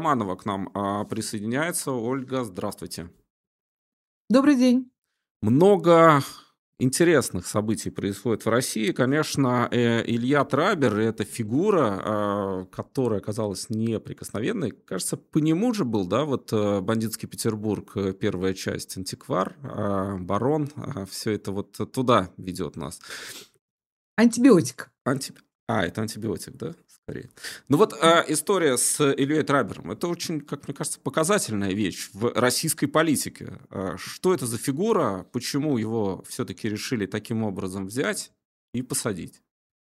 Романова к нам присоединяется. Ольга, здравствуйте. Добрый день. Много интересных событий происходит в России. Конечно, Илья Трабер — это фигура, которая оказалась неприкосновенной. Кажется, по нему же был, да, вот «Бандитский Петербург», первая часть, «Антиквар», «Барон», все это вот туда ведет нас. Антибиотик. Анти это антибиотик, да, скорее? Ну вот, история с Ильей Трабером — это очень, как мне кажется, показательная вещь в российской политике. Что это за фигура? Почему его все-таки решили таким образом взять и посадить?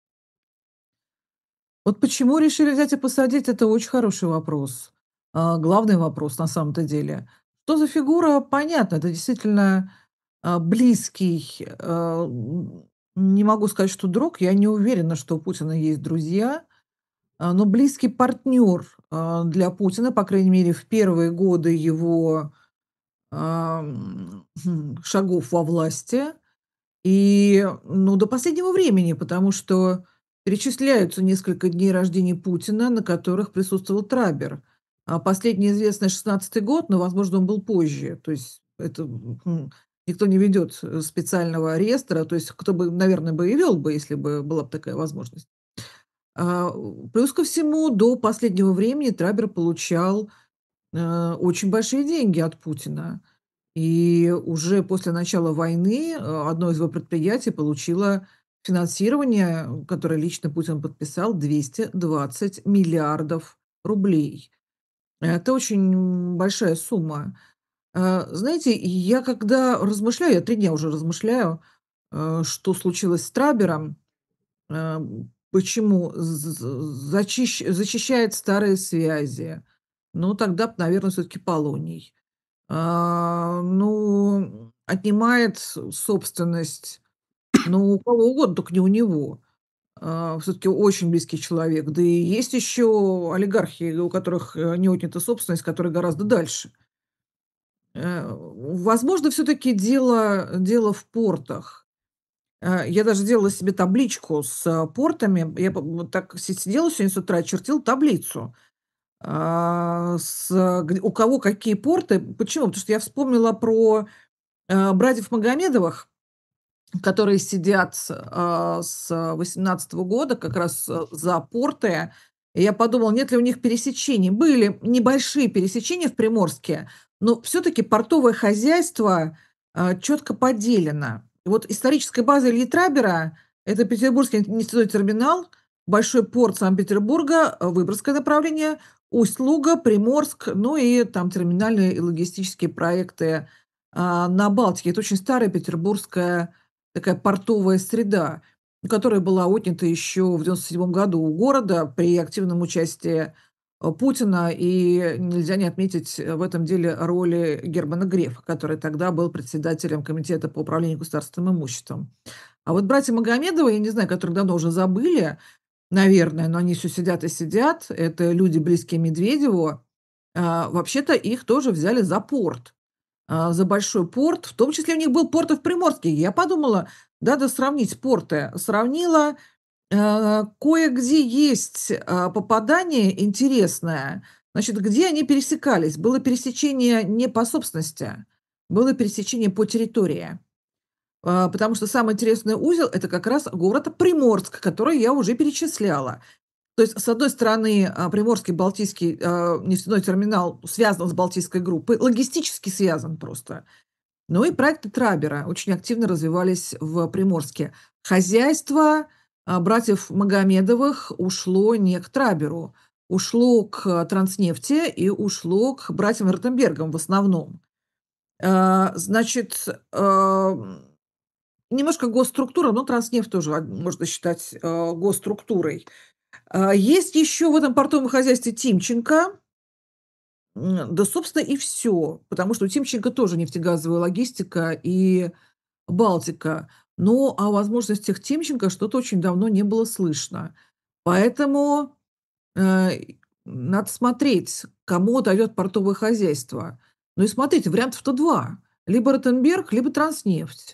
Вот почему решили взять и посадить — это очень хороший вопрос. Главный вопрос на самом-то деле. Что за фигура? Понятно, это действительно, близкий, не могу сказать, что друг, я не уверена, что у Путина есть друзья, но близкий партнер, для Путина, по крайней мере, в первые годы его, шагов во власти. И, ну, до последнего времени, потому что перечисляются несколько дней рождения Путина, на которых присутствовал Трабер. А последний известный 16-й год, но, возможно, он был позже. То есть это никто не ведет специального реестра. То есть кто бы, наверное, бы и вел бы, если бы была бы такая возможность. Плюс ко всему, до последнего времени Трабер получал очень большие деньги от Путина. И уже после начала войны, одно из его предприятий получило финансирование, которое лично Путин подписал, 220 миллиардов рублей. Это очень большая сумма. Знаете, я когда размышляю, я 3 дня уже размышляю, что случилось с Трабером, почему зачищает старые связи. Ну, тогда б, наверно, всё Полоний. Ну, отнимает собственность, ну, у кого угодно, только не у него. Все таки очень близкий человек. Да и есть еще олигархи, у которых, не отнята собственность, которые гораздо дальше. Возможно, все таки дело в портах. Я даже делала себе табличку с, портами. Я вот так сидела сегодня с утра, чертила таблицу. У кого какие порты. Почему? Потому что я вспомнила про братьев Магомедовых, которые сидят с 18 года как раз, за порты. И я подумала, нет ли у них пересечений. Были небольшие пересечения в Приморске, но все таки портовое хозяйство, четко поделено. Вот историческая база Ильи Трабера — это Петербургский нефтяной терминал, большой порт Санкт-Петербурга, Выборгское направление, Усть-Луга, Приморск, ну и там терминальные и логистические проекты на Балтике. Это очень старая петербургская такая портовая среда, которая была отнята еще в 97 году у города при активном участии Путина. И нельзя не отметить в этом деле роли Германа Грефа, который тогда был председателем Комитета по управлению государственным имуществом. А вот братья Магомедовы, я не знаю, которых давно уже забыли, наверное, но они все сидят и сидят. Это люди, близкие Медведеву. Вообще-то их тоже взяли за порт, за большой порт. В том числе у них был порт и в Приморске. Я подумала, надо сравнить порты. Сравнила, кое-где есть, попадание интересное. Значит, где они пересекались? Было пересечение не по собственности, было пересечение по территории. Потому что самый интересный узел — это как раз город Приморск, который я уже перечисляла. То есть, с одной стороны, Приморский Балтийский, нефтяной терминал связан с Балтийской группой, логистически связан просто. Ну и проекты Трабера очень активно развивались в Приморске. Хозяйство, братьев Магомедовых ушло не к Траберу, ушло к Транснефти и ушло к братьям Ротенбергам в основном. Значит, немножко госструктура, но Транснефть тоже можно считать, госструктурой. Есть еще в этом портовом хозяйстве Тимченко. Да, собственно, и все, потому что у Тимченко тоже нефтегазовая логистика и Балтика. Но о возможностях Тимченко что-то очень давно не было слышно. Поэтому, э, надо смотреть, кому отойдет портовое хозяйство. Ну и смотрите, вариантов-то 2: либо Ротенберг, либо Транснефть.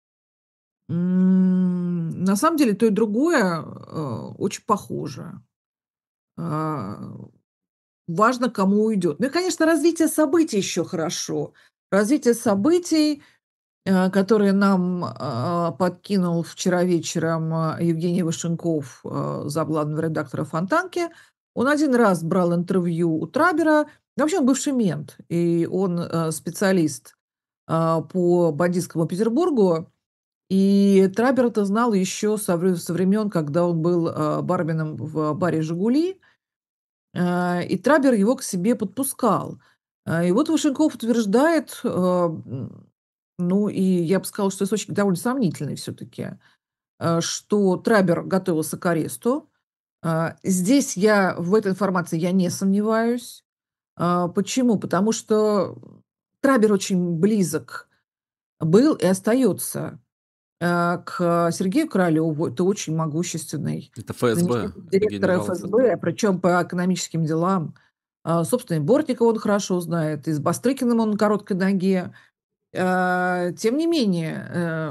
На самом деле то и другое, очень похоже. А важно, кому уйдет. Ну и, конечно, развитие событий еще хорошо. Развитие событий, которые нам, подкинул вчера вечером, Евгений Вашенков, замглавного редактора "Фонтанки". Он один раз брал интервью у Трабера. Вообще он бывший мент, и он, специалист, по бандитскому Петербургу. И Трабер это знал еще со времен, когда он был, барменом в баре "Жигули". И Трабер его к себе подпускал. И вот Вашенков утверждает, ну, и я бы сказала, что источник довольно сомнительный все-таки, что Трабер готовился к аресту. Здесь я в этой информации я не сомневаюсь. Почему? Потому что Трабер очень близок был и остается к Сергею Королеву. Это очень могущественный Это ФСБ, заместитель это директора генерал ФСБ. ФСБ, причем по экономическим делам. Собственно, и Бортникова он хорошо знает, и с Бастрыкиным он на короткой ноге. Тем не менее,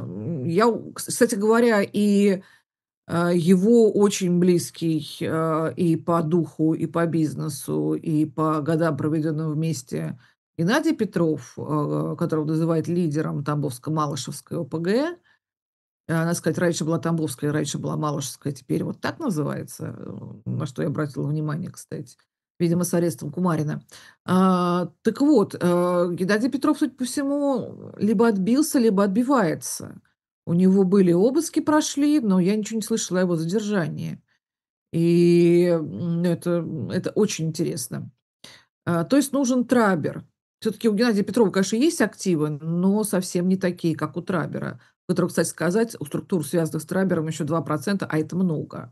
кстати говоря, и его очень близкий и по духу, и по бизнесу, и по годам, проведенным вместе, Геннадий Петров, которого называют лидером Тамбовско-Малышевской ОПГ. Надо сказать, раньше была Тамбовская, раньше была Малышевская, теперь вот так называется, на что я обратила внимание, кстати. Видимо, с арестом Кумарина. Так вот, Геннадий Петров, судя по всему, либо отбился, либо отбивается. У него были обыски, прошли, но я ничего не слышала о его задержании. И это очень интересно. То есть нужен Трабер. Все-таки у Геннадия Петрова, конечно, есть активы, но совсем не такие, как у Трабера. У которого, кстати сказать, у структур, связанных с Трабером, еще 2%, а это много,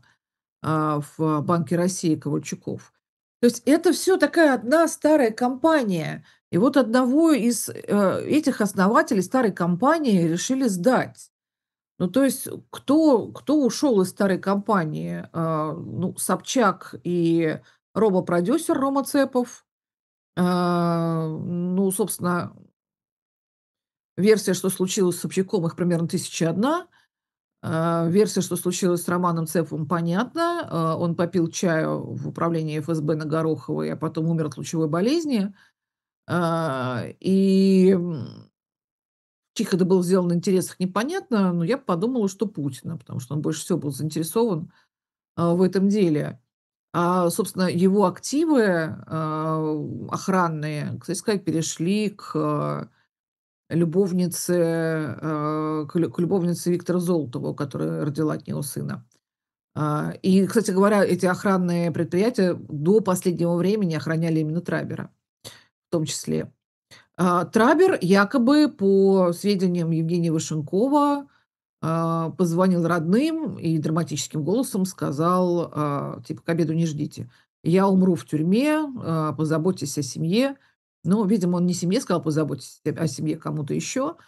в Банке России Ковальчуков. То есть это все такая одна старая компания. И вот одного из этих основателей старой компании решили сдать. Ну, то есть кто ушел из старой компании? Ну, Собчак и робопродюсер Рома Цепов. Ну, собственно, версия, что случилось с Собчаком, их примерно 1001. Версия, что случилось с Романом Цеповым, понятна. Он попил чаю в управлении ФСБ на Гороховой, а потом умер от лучевой болезни. И чьих это было сделано интересах, непонятно, но я подумала, что Путина, потому что он больше всего был заинтересован в этом деле. Собственно, его активы охранные, кстати сказать, перешли любовнице, к любовнице Виктора Золотова, которая родила от него сына. И, кстати говоря, эти охранные предприятия до последнего времени охраняли именно Трабера в том числе. Трабер якобы, по сведениям Евгения Вашенкова, позвонил родным и драматическим голосом сказал, типа: "К обеду не ждите. Я умру в тюрьме, позаботьтесь о семье". Ну, видимо, он не семье сказал: "Позаботьтесь о семье", кому-то еще.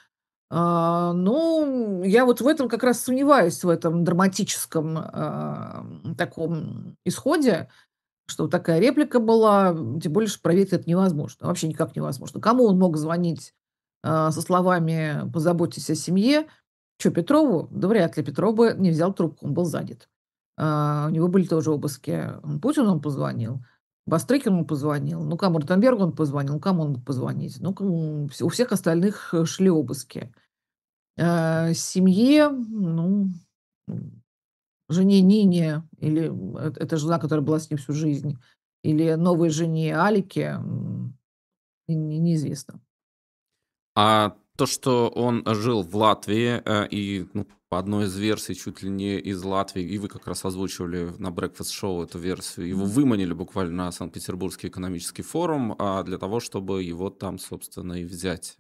Ну, я вот в этом как раз сомневаюсь, в этом драматическом, таком исходе, что вот такая реплика была, тем более, что проверить это невозможно, вообще никак невозможно. Кому он мог звонить, со словами "позаботьтесь о семье"? Чё, Петрову? Да вряд ли. Петров бы не взял трубку, он был занят. У него были тоже обыски. Путину он позвонил, Бастрыкину он позвонил, ну, кому, Ротенбергу он позвонил, ну, кому он мог позвонить? Ну, у всех остальных шли обыски. Семье, ну, жене Нине или, это жена, которая была с ним всю жизнь, или новой жене Алике, неизвестно. А то, что он жил в Латвии, и, ну, по одной из версий, чуть ли не из Латвии, и вы как раз озвучивали на Breakfast Show эту версию, его выманили буквально на Санкт-Петербургский экономический форум, для того, чтобы его там, собственно, и взять.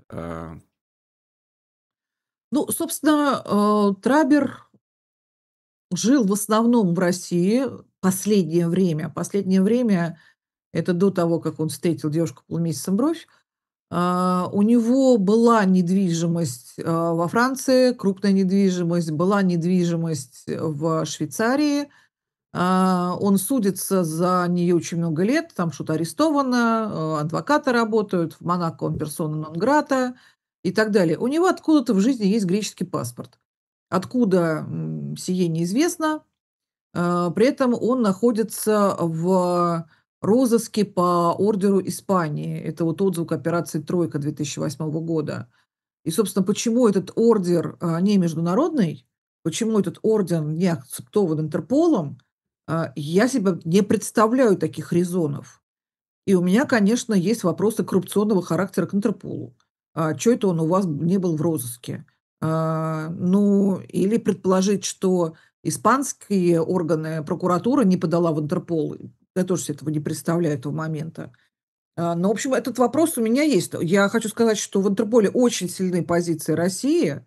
Ну, собственно, Трабер жил в основном в России последнее время. Последнее время — это до того, как он встретил девушку полумесяцем бровь. У него была недвижимость, во Франции, крупная недвижимость, была недвижимость в Швейцарии. Он судится за нее очень много лет, там что-то арестовано, адвокаты работают, в Монако он персона нон-грата и так далее. У него откуда-то в жизни есть греческий паспорт. Откуда, сие неизвестно. При этом он находится в розыске по ордеру Испании. Это вот отзвук операции «Тройка» 2008 года. И, собственно, почему этот ордер, не международный, почему этот ордер не акцептован Интерполом, я себе не представляю таких резонов. И у меня, конечно, есть вопросы коррупционного характера к Интерполу. Чё это он у вас не был в розыске? Ну, или предположить, что испанские органы, прокуратура не подала в Интерпол. Я тоже себе этого не представляю, этого момента. В общем, этот вопрос у меня есть. Я хочу сказать, что в Интерполе очень сильны позиции России.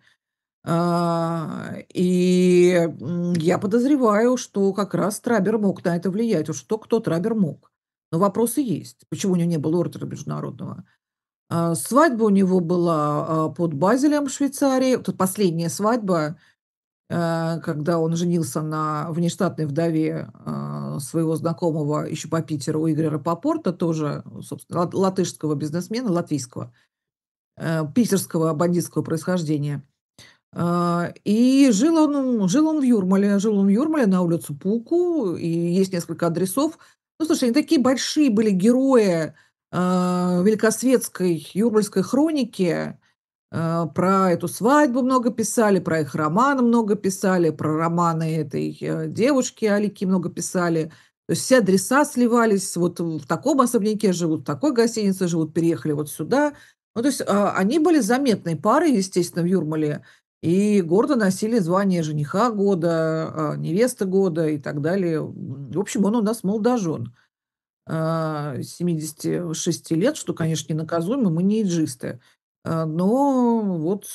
Я подозреваю, что как раз Трабер мог на это влиять. Уж кто Трабер мог. Но вопросы есть. Почему у него не было ордера международного? Свадьба у него была, под Базелем в Швейцарии. Вот последняя свадьба, когда он женился на внештатной вдове, своего знакомого еще по Питеру Игоря Рапопорта, тоже, собственно, латышского бизнесмена, латвийского, питерского бандитского происхождения. И жил он в Юрмале на улицу Пуку, и есть несколько адресов. Ну, слушай, они такие большие были герои, великосветской юрмальской хроники. Про эту свадьбу много писали, про их романы много писали, про романы этой, девушки Алики много писали. То есть все адреса сливались. Вот в таком особняке живут, в такой гостинице живут, переехали вот сюда. Ну, то есть, они были заметной парой, естественно, в Юрмале, и гордо носили звание жениха года, невесты года и так далее. В общем, он у нас молодожен, 76 лет, что, конечно, ненаказуемо, мы не эйджисты. Но вот,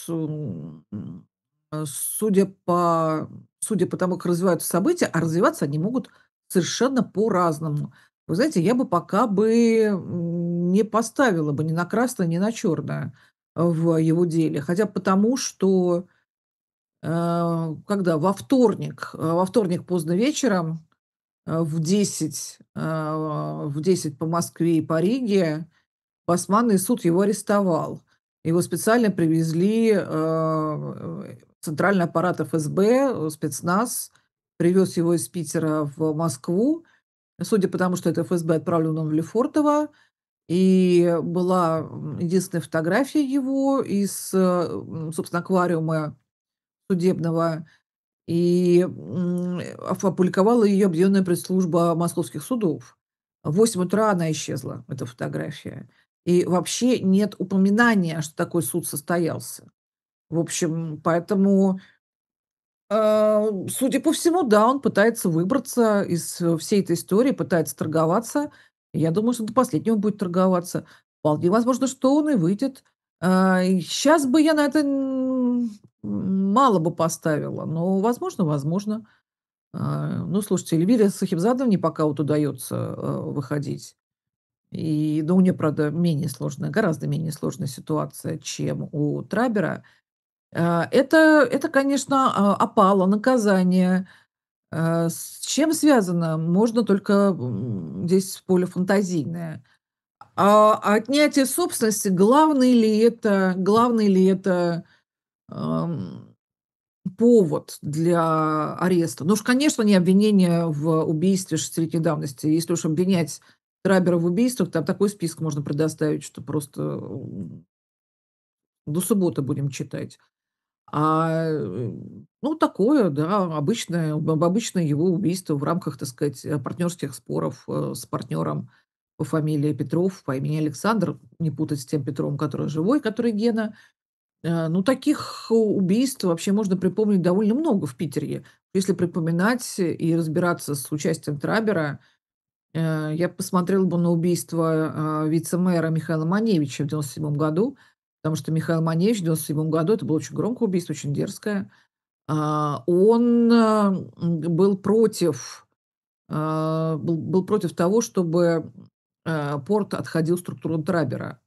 судя по тому, как развиваются события, а развиваться они могут совершенно по-разному. Вы знаете, я бы пока бы, не поставила бы ни на красное, ни на черное в его деле. Хотя бы потому, что, когда во вторник поздно вечером, в 10 по Москве и по Риге Басманный суд его арестовал. Его специально привезли, центральный аппарат ФСБ, спецназ привез его из Питера в Москву. Судя по тому, что это ФСБ, отправлен он в Лефортово, и была, единственная фотография его из, собственно, аквариума судебного. Опубликовала ее объединенная пресс-служба московских судов. В 8 утра она исчезла, эта фотография. И вообще нет упоминания, что такой суд состоялся. В общем, поэтому, судя по всему, да, он пытается выбраться из всей этой истории, пытается торговаться. Я думаю, что до последнего будет торговаться. Вполне возможно, что он и выйдет. Щас бы я на это мало бы поставила, но возможно. Ну, слушайте, Эльвире Сахибзадовне пока вот удается, выходить. Но у нее, правда, гораздо менее сложная ситуация, чем у Трабера. Это, конечно, опала, наказание. С чем связано? Можно только, здесь поле фантазийное. Отнятие собственности, главный ли это, ам, повод для ареста? Ну уж, конечно, не обвинение в убийстве шестилетней давности. Если уж обвинять Трабера в убийствах, там такой список можно предоставить, что просто, до субботы будем читать. Ну, такое, да, обычное его убийство в рамках, так сказать, партнерских споров, с партнером по фамилии Петров, по имени Александр, не путать с тем Петром, который живой, который Гена. Ну, таких убийств вообще можно припомнить довольно много в Питере. Если припоминать и разбираться с участием Трабера, я посмотрела бы на убийство, вице-мэра Михаила Маневича в 97 году, потому что Михаил Маневич в 97 году — это было очень громкое убийство, очень дерзкое. Он, был против, был против того, чтобы, порт отходил в структуру Трабера.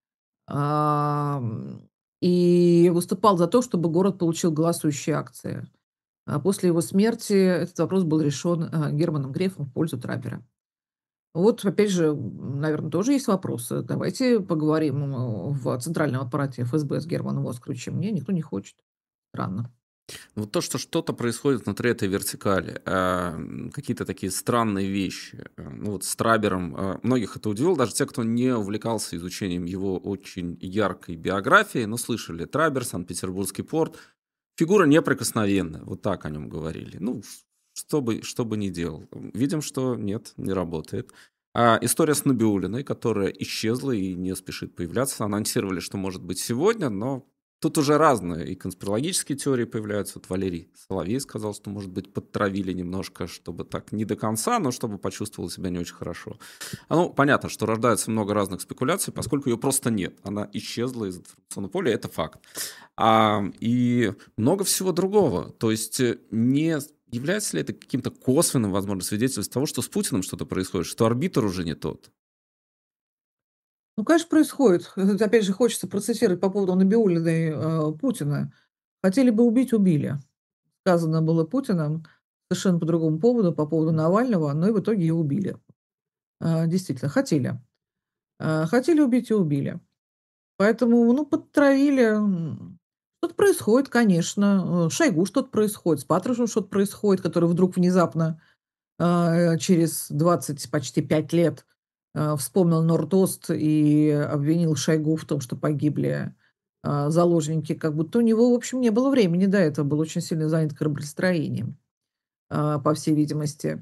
Ам, и выступал за то, чтобы город получил голосующие акции. После его смерти этот вопрос был решен, Германом Грефом в пользу Трабера. Вот, опять же, наверное, тоже есть вопросы. Давайте поговорим, в центральном аппарате ФСБ с Германом Оскаровичем. Не, никто не хочет. Странно. Вот то, что что-то происходит внутри этой вертикали, какие-то такие странные вещи. Ну вот с Трабером многих это удивило, даже те, кто не увлекался изучением его очень яркой биографии, но слышали Трабер, Санкт-Петербургский порт. Фигура неприкосновенная, вот так о нем говорили. Ну, что бы ни делал. Видим, что нет, не работает. История с Набиуллиной, которая исчезла и не спешит появляться. Анонсировали, что может быть сегодня, но тут уже разные и конспирологические теории появляются. Вот Валерий Соловей сказал, что, может быть, подтравили немножко, чтобы так не до конца, но чтобы почувствовал себя не очень хорошо. Ну, понятно, что рождается много разных спекуляций, поскольку ее просто нет. Она исчезла из информационного поля, это факт. И много всего другого. То есть не является ли это каким-то косвенным, возможно, свидетельством того, что с Путиным что-то происходит, что арбитр уже не тот? Ну, конечно, происходит. Это, опять же, хочется процитировать по поводу Набиуллиной, Путина. Хотели бы убить — убили. Сказано было Путиным совершенно по другому поводу, по поводу Навального, но и в итоге его убили. Действительно, хотели. Хотели убить и убили. Поэтому, ну, подтравили. Что-то происходит, конечно. Шойгу что-то происходит, с Патрушевым что-то происходит, который вдруг внезапно, через 20 почти 5 лет, вспомнил Норд-Ост и обвинил Шойгу в том, что погибли, заложники. Как будто у него, в общем, не было времени до этого, был очень сильно занят кораблестроением, по всей видимости.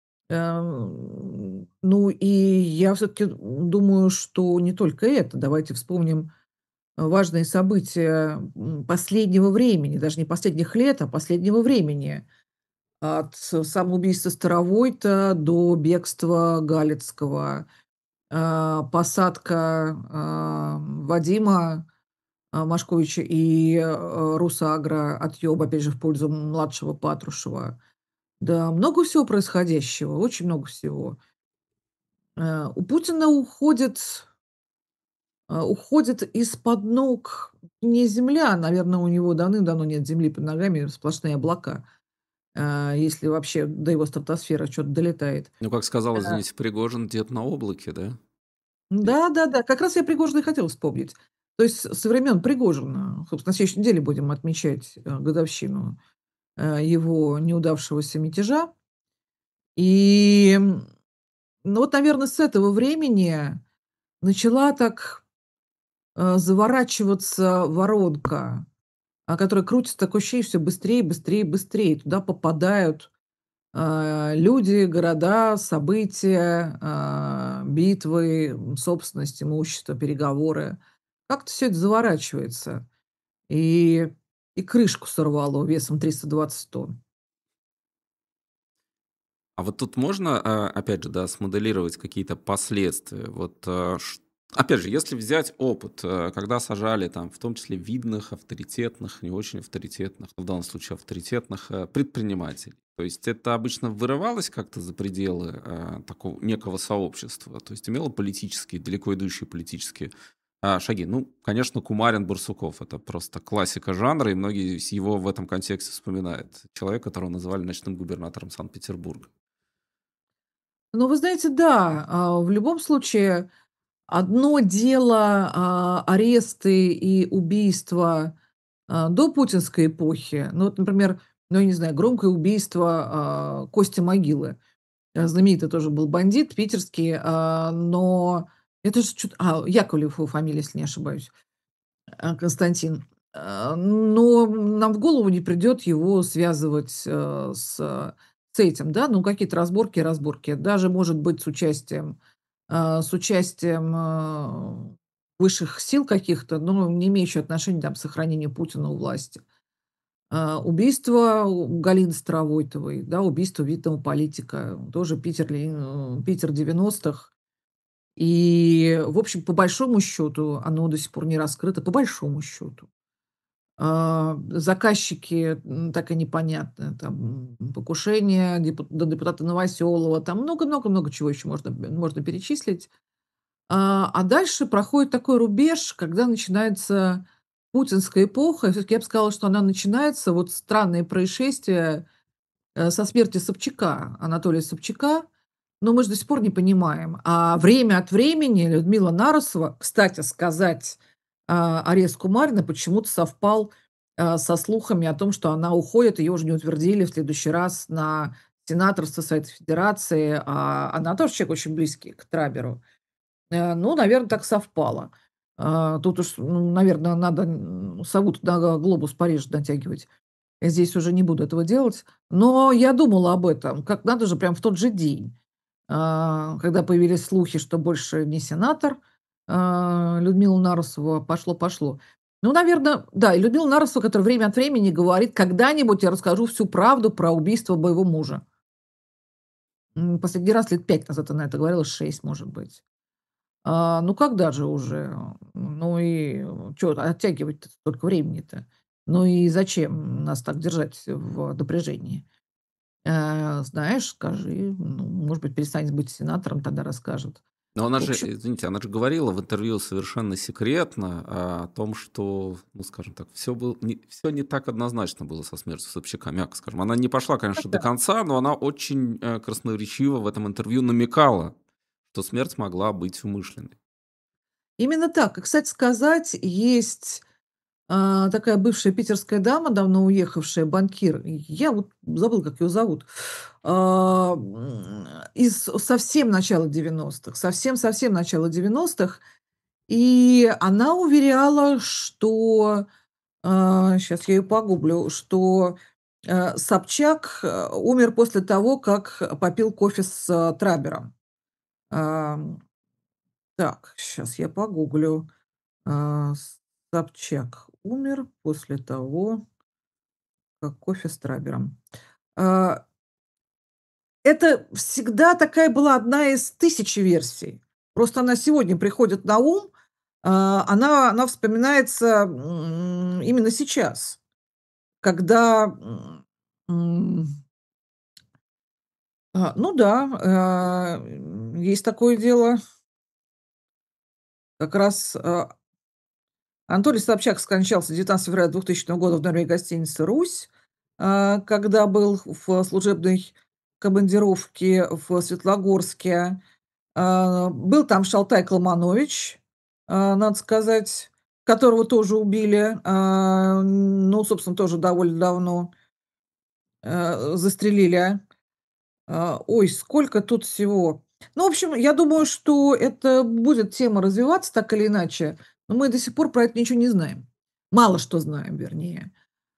Ну и я все таки думаю, что не только это. Давайте вспомним важные события, последнего времени, даже не последних лет, а последнего времени. От самоубийства Старовойта до бегства Галицкого, посадка, Вадима, Машковича и, Русагра, отъёб, опять же, в пользу младшего Патрушева. Да, много всего происходящего, очень много всего. У Путина уходит из-под ног не земля, наверное, у него давным-давно нет земли под ногами, сплошные облака, если вообще до его стратосферы что то долетает. Ну, как сказал, извините, Пригожин, дед на облаке, да? И Да-да-да, как раз я Пригожина и хотела вспомнить. То есть со времен Пригожина, собственно, на следующей неделе будем отмечать, годовщину, его неудавшегося мятежа. И, ну, вот, наверно, с этого времени начала так, заворачиваться воронка, которая крутится, такое ощущение, всё быстрее, быстрее, быстрее. Туда попадают, люди, города, события, битвы, собственность, имущество, переговоры. Как-то всё это заворачивается. И и крышку сорвало весом 320 тонн. вот тут можно, опять же, да, смоделировать какие-то последствия. Вот, опять же, если взять опыт, когда сажали там, в том числе видных, авторитетных, не очень авторитетных, в данном случае авторитетных предпринимателей. То есть это обычно вырывалось как-то за пределы такого некого сообщества, то есть имело политические, далеко идущие политические шаги. Ну, конечно, Кумарин, Барсуков — это просто классика жанра, и многие его в этом контексте вспоминают. Человек, которого называли ночным губернатором Санкт-Петербурга. Ну, вы знаете, да, в любом случае одно дело, аресты и убийства, до путинской эпохи. Ну вот, например, ну, я не знаю, громкое убийство, Кости Могилы. Знаменитый тоже был бандит питерский, но это же чё-то Яковлев его фамилия, если не ошибаюсь, Константин. Но нам в голову не придет его связывать, с этим, да. Ну, какие-то разборки, разборки. Даже, может быть, с участием, высших сил каких-то, но не имеющих отношения там к сохранению Путина у власти. Убийство Галины Старовойтовой, да, убийство видного политика, тоже Питер 90-х. И, в общем, по большому счету, оно до сих пор не раскрыто, по большому счету. Заказчики, так и непонятно. Там, покушение до депутата Новоселова, там много-много-много чего еще можно перечислить. А дальше проходит такой рубеж, когда начинается путинская эпоха. И всё-таки я бы сказала, что она начинается, вот странное происшествие, со смерти Собчака, Анатолия Собчака. Но мы же до сих пор не понимаем. А время от времени Людмила Нарусова, кстати сказать, арест Кумарина почему-то совпал со слухами о том, что она уходит. Ее уже не утвердили в следующий раз на сенаторство Совета Федерации, а она тоже человек очень близкий к Траберу. Ну, наверно, так совпало. Тут уж, ну, наверно, надо, сову на глобус Парижа натягивать. Я здесь уже не буду этого делать. Но я думала об этом, как надо же, прям в тот же день, когда появились слухи, что больше не сенатор, Людмила Нарусова, пошло-пошло. Ну, наверно, да, и Людмила Нарусова, которая время от времени говорит: "Когда-нибудь я расскажу всю правду про убийство моего мужа". Последний раз лет 5 назад она это говорила, 6, может быть. Ну когда же уже? Ну и чё оттягивать-то столько времени-то? Ну и зачем нас так держать в напряжении? Знаешь, скажи, ну, может быть, перестанет быть сенатором, тогда расскажет. Но она В же, общем, извините, она же говорила в интервью совершенно секретно о том, что, ну, скажем так, все не так однозначно было со смертью Собчака, мягко скажем. Она не пошла, конечно, до да. конца, но она очень красноречиво в этом интервью намекала, что смерть могла быть умышленной. Именно так. И, кстати сказать, есть, такая бывшая питерская дама, давно уехавшая, банкир. Я вот забыла, как ее зовут. Из совсем начала 90-х, совсем-совсем начала 90-х. И она уверяла, что, сейчас я ее погуглю, что, Собчак, умер после того, как попил кофе с, Трабером. Ам, так, сейчас я погуглю. А, Собчак умер после того, как кофе с Трабером. А, это всегда такая была одна из тысячи версий. Просто она сегодня приходит на ум, она вспоминается, именно сейчас. Когда, м, ну да, есть такое дело. Как раз, Анатолий Собчак скончался 19 февраля 2000 года в номере гостиницы "Русь", когда был в служебной командировке в Светлогорске. Был там Шалтай Калманович, надо сказать, которого тоже убили, ну, собственно, тоже довольно давно, застрелили. Ой, сколько тут всего. Ну, в общем, я думаю, что это будет тема развиваться так или иначе, но мы до сих пор про это ничего не знаем. Мало что знаем, вернее.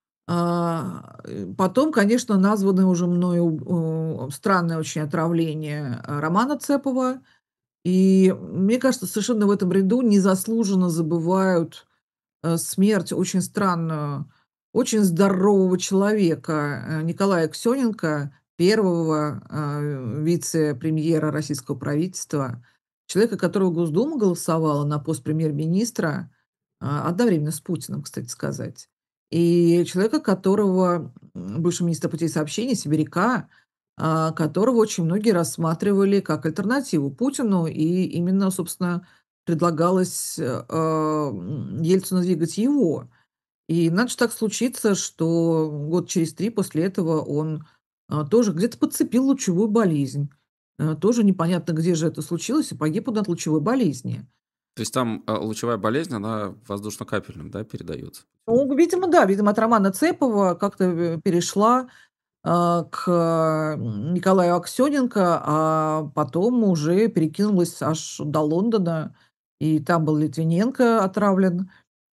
Потом, конечно, названы уже мною, странное очень отравление, Романа Цепова. И мне кажется, совершенно в этом ряду незаслуженно забывают смерть очень странную, очень здорового человека, Николая Аксёненко, первого вице-премьера российского правительства, человека, которого Госдума голосовала на пост премьер-министра, одновременно с Путиным, кстати сказать. И человека, которого, бывший министр путей сообщения, сибиряка, которого очень многие рассматривали как альтернативу Путину, и именно, собственно, предлагалось, Ельцину двигать его. И надо ж так случиться, что год через 3 после этого он, тоже где-то подцепил лучевую болезнь. Тоже непонятно, где же это случилось, и погиб он от лучевой болезни. То есть там лучевая болезнь, она воздушно-капельным, да, передается? Ну, видимо, да, видимо, от Романа Цепова как-то, перешла, к, Николаю Аксёненко, а потом уже перекинулась аж до Лондона, и там был Литвиненко отравлен.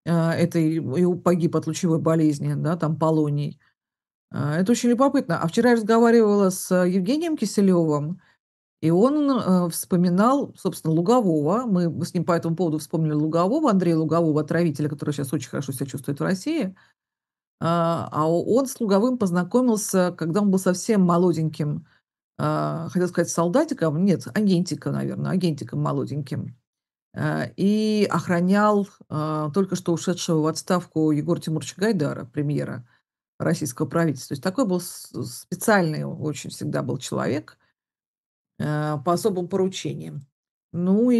И погиб от лучевой болезни, да, там полоний. Это очень любопытно. А вчера я разговаривала с Евгением Киселевым, и он, вспоминал, собственно, Лугового. Мы с ним по этому поводу вспомнили Лугового, Андрея Лугового, отравителя, который сейчас очень хорошо себя чувствует в России. Он с Луговым познакомился, когда он был совсем молоденьким, хотел сказать солдатиком, нет, агентиком, наверное, агентиком молоденьким. И охранял, только что ушедшего в отставку Егора Тимуровича Гайдара, премьера российского правительства. То есть такой был специальный очень всегда был человек, по особым поручениям. Ну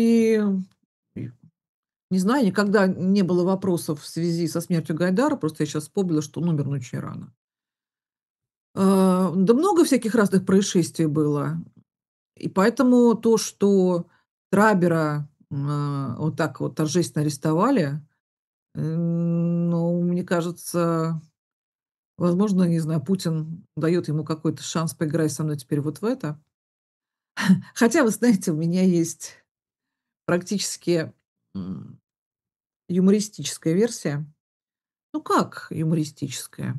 и не знаю, никогда не было вопросов в связи со смертью Гайдара, просто я сейчас вспомнила, что он умер, ну, очень рано. Да много всяких разных происшествий было. И поэтому то, что Трабера, вот так вот торжественно арестовали, ну, мне мне кажется, возможно, не знаю, Путин дает ему какой-то шанс: "Поиграй со мной теперь вот в это". Хотя, вы знаете, у меня есть практически, м, юмористическая версия. Ну, как юмористическая?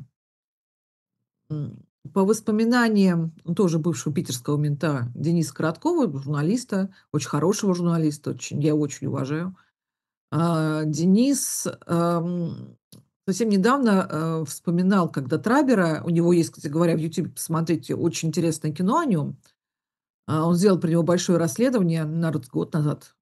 По воспоминаниям, тоже бывшего питерского мента Дениса Короткова, журналиста, очень хорошего журналиста, я очень уважаю. Денис, совсем недавно, вспоминал, когда Трабера, у него есть, кстати говоря, в "Ютубе", посмотрите, очень интересное кино о нем. Он сделал про него большое расследование, наверно, год назад.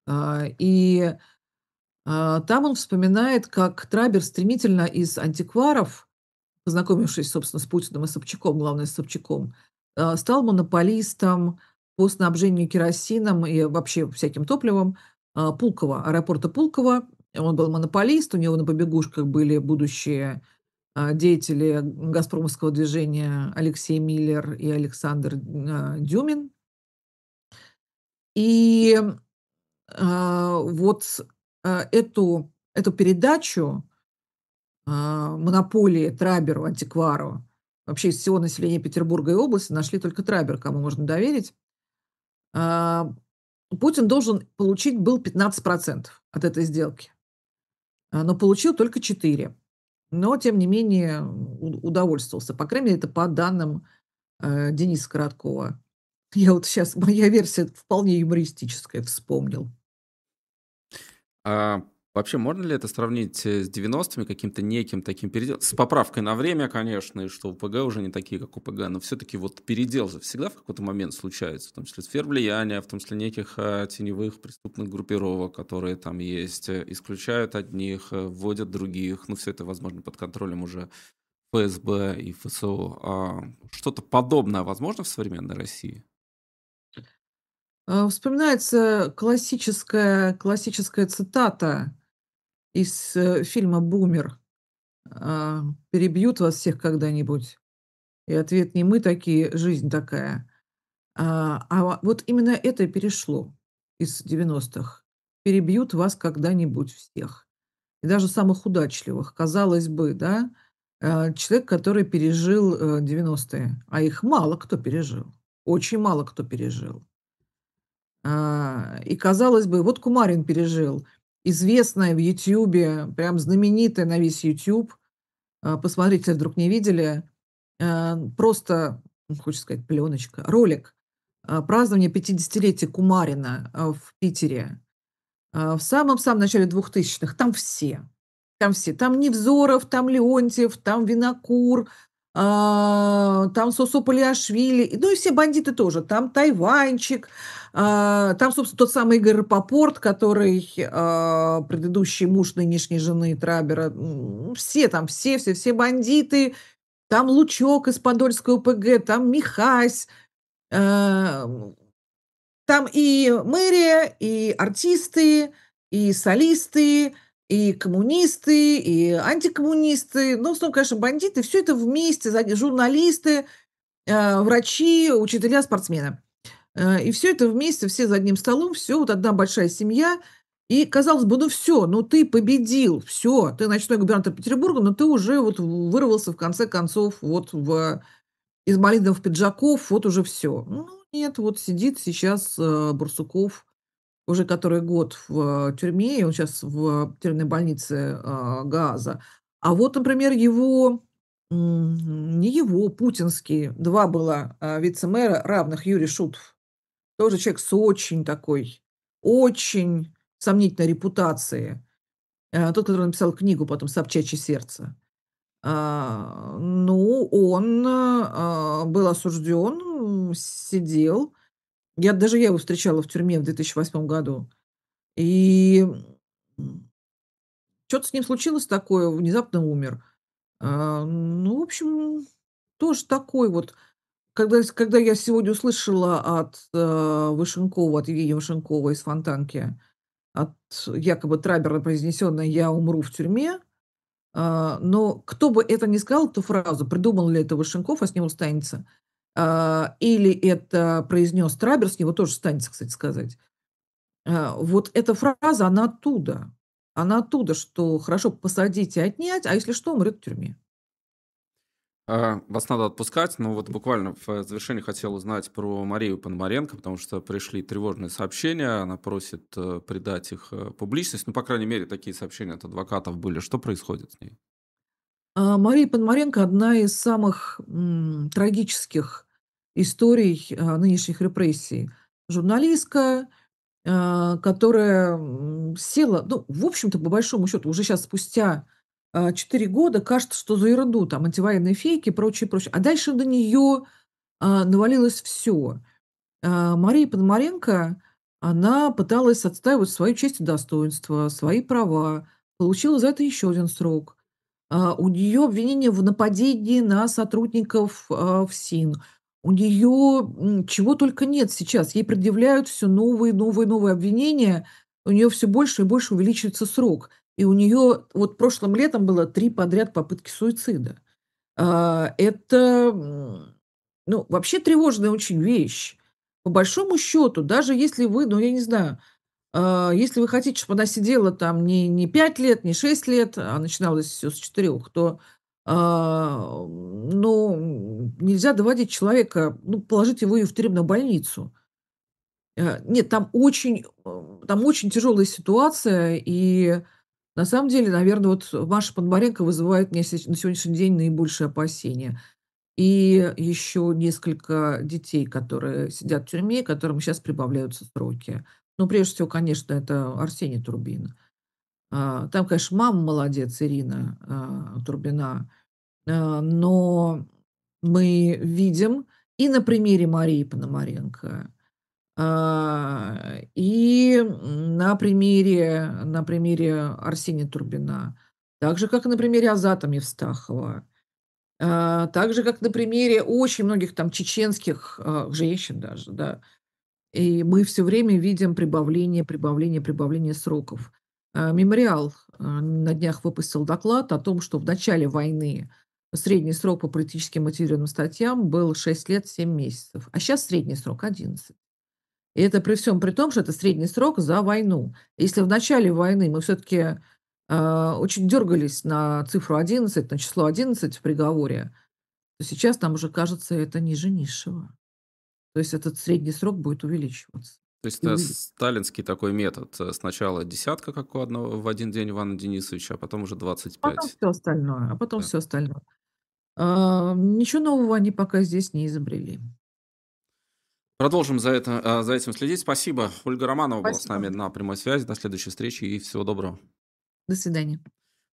Там он вспоминает, как Трабер стремительно из антикваров, познакомившись, собственно, с Путиным и Собчаком, главное, с Собчаком, стал монополистом по снабжению керосином и вообще всяким топливом, Пулково, аэропорта Пулково. Он был монополист, у него на побегушках были будущие, деятели газпромовского движения Алексей Миллер и Александр, Дюмин. И, вот, эту передачу монополии Траберу, антиквару. Вообще из всего населения Петербурга и области нашли только Трабер, кому можно доверить. А, Путин должен получить был 15% от этой сделки, но получил только 4. Но, тем не менее, удовольствовался. По крайней мере, это по данным, Дениса Короткова. Я вот сейчас, моя версия вполне юмористическая, вспомнил. А вообще, можно ли это сравнить, с 90-ми, каким-то неким таким переделом? С поправкой на время, конечно, и что УПГ уже не такие, как УПГ, но все-таки вот передел же всегда в какой-то момент случается, в том числе сфер влияния, в том числе неких, теневых преступных группировок, которые там есть, исключают одних, вводят других. Ну, все это, возможно, под контролем уже ФСБ и ФСО. Что-то подобное возможно в современной России? Вспоминается классическая цитата из, фильма "Бумер". "Перебьют вас всех когда-нибудь?" И ответ: "Не мы такие, жизнь такая". Вот именно это и перешло из 90-х. Перебьют вас когда-нибудь всех. И даже самых удачливых. Казалось бы, да, человек, который пережил, 90-е, а их мало кто пережил. Очень мало кто пережил. И казалось бы, вот Кумарин пережил. Известная в "Ютьюбе", прям знаменитая на весь "Ютьюб". Посмотрите, если вдруг не видели. Просто, хочется сказать, пленочка, ролик, празднование 50-летия Кумарина, в Питере. В самом-самом начале 2000-х. Там все. Там все. Там Невзоров, там Леонтьев, там Винокур, там Сосо Палиашвили, ну и все бандиты тоже. Там Тайванчик, там, собственно, тот самый Игорь Рапопорт, который, предыдущий муж нынешней жены Трабера. Все там, все бандиты. Там Лучок из Подольской ОПГ, там Михась, э, там и мэрия, и артисты, и солисты, и коммунисты, и антикоммунисты. Ну, в основном, конечно, бандиты. Все это вместе, журналисты, врачи, учителя, спортсмены. И все это вместе, все за одним столом, все вот одна большая семья. И, казалось бы, ну все, ну ты победил, все, ты ночной губернатор Петербурга, но ты уже вот вырвался в конце концов вот из малиновых пиджаков, вот уже все. Ну нет, вот сидит сейчас, Барсуков уже который год в тюрьме, и он сейчас в тюремной больнице, Гааза. А вот, например, его, не его, путинский, 2 было, вице-мэра равных, Юрий Шутов. Тоже человек с очень такой, очень сомнительной репутацией. Тот, который написал книгу потом "Собчачье сердце". Ну, он, был осужден, сидел. Я его встречала в тюрьме в 2008 году. И, чё-то с ним случилось такое, внезапно умер. Ну, в общем, тоже такой вот. Когда я сегодня услышала от, Вышинкова, от Евгения Вышинкова из "Фонтанки", от якобы Трабера произнесенное "Я умру в тюрьме", но кто бы это ни сказал, эту фразу, придумал ли это Вышинков, а с него станется, или это произнес Трабер, с него тоже станется, кстати сказать. Вот эта фраза, она оттуда. Она оттуда, что хорошо посадить и отнять, а если что, умрет в тюрьме. Вас надо отпускать, но вот буквально в завершении хотел узнать про Марию Пономаренко, потому что пришли тревожные сообщения, она просит придать их публичность, ну, по крайней мере, такие сообщения от адвокатов были. Что происходит с ней? Мария Пономаренко — одна из самых, трагических историй, нынешних репрессий. Журналистка, которая, села, ну, в общем-то, по большому счету, уже сейчас спустя, 4 года кажется, что за ерунду, там, антивоенные фейки, прочее, прочее. А дальше на нее навалилось все. Мария Пономаренко, она пыталась отстаивать свою честь и достоинство, свои права, получила за это еще один срок. У нее обвинение в нападении на сотрудников, ФСИН. У нее чего только нет сейчас. Ей предъявляют все новые, новые, новые обвинения. У нее все больше и больше увеличивается срок. И у нее вот прошлым летом было 3 подряд попытки суицида. Это, ну, вообще тревожная очень вещь. По большому счету, даже если вы, ну, я не знаю, если вы хотите, чтобы она сидела там не 5 лет, не 6 лет, а начиналось все с 4, то, ну, нельзя доводить человека, ну, положить его и в тюремную больницу. Нет, там очень тяжелая ситуация, и на самом деле, наверное, вот Маша Пономаренко вызывает мне на сегодняшний день наибольшие опасения. И еще несколько детей, которые сидят в тюрьме, которым сейчас прибавляются сроки. Ну, прежде всего, конечно, это Арсений Турбин. Там, конечно, мама молодец, Ирина, Турбина, но мы видим и на примере Марии Пономаренко, и, на примере Арсения Турбина, так же, как и на примере Азата Мифстахова. Так же, как на примере очень многих там чеченских, женщин даже, да. И мы все время видим прибавление, прибавление, прибавление сроков. "Мемориал", на днях выпустил доклад о том, что в начале войны средний срок по политически мотивированным статьям был 6 лет 7 месяцев, а сейчас средний срок 11. И это при всем при том, что это средний срок за войну. Если в начале войны мы все таки очень дергались на цифру 11, на число 11 в приговоре, то сейчас нам уже кажется это ниже низшего. То есть этот средний срок будет увеличиваться. То есть И это увели сталинский такой метод. Сначала десятка, как у одного в один день Ивана Денисовича, а потом уже потом 25. все остальное, а потом Да. все остальное. Ничего нового они пока здесь не изобрели. Продолжим за этим следить. Спасибо. Ольга Романова была с Спасибо. нами на прямой связи. До следующей встречи и всего доброго. До свидания.